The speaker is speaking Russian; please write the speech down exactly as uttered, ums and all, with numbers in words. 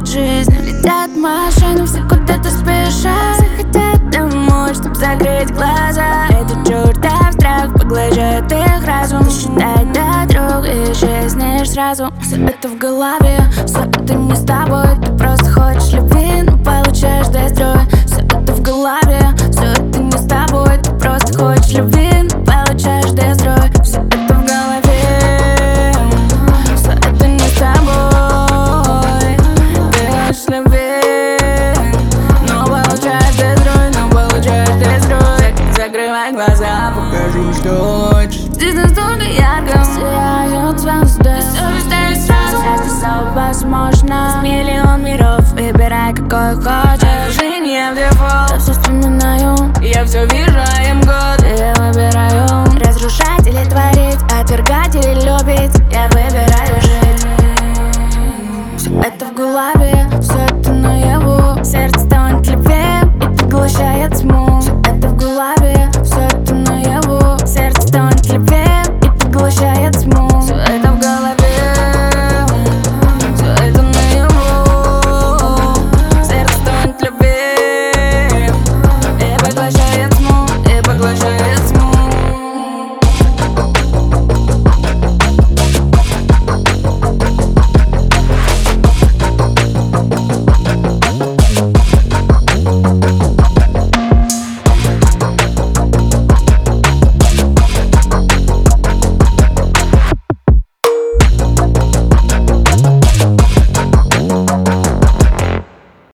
жизнь. Летят машины, все куда-то спешат. Все хотят домой, чтоб закрыть глаза. Этот чертов страх поглощает их разум. Ты считай до трех и исчезнешь сразу. Все это в голове, все это не с тобой. Ты просто хочешь любви, но получаешь дестрой. Все это в голове, все это не с тобой. Ты просто хочешь любви, но получаешь дестрой. Все это в голове, все это не с тобой. Ты хочешь любви, но получаешь дестрой, но получаешь дестрой. Закрывай глаза, покажи, что хочешь. Здесь настолько ярко сияют звезды. Все везде сразу, я сказал, возможно. С миллион миров, выбирай какой хочешь. Жизнь в дефолт, я все вспоминаю. Я все вижу, им год, я выбираю. Разрушать или творить, отвергать или любить. Я выбираю жить. Все это в голове, все это наяву. Сердце станет левее и поглощает тьму. Все это в голове, все это наяву. Сердце станет левее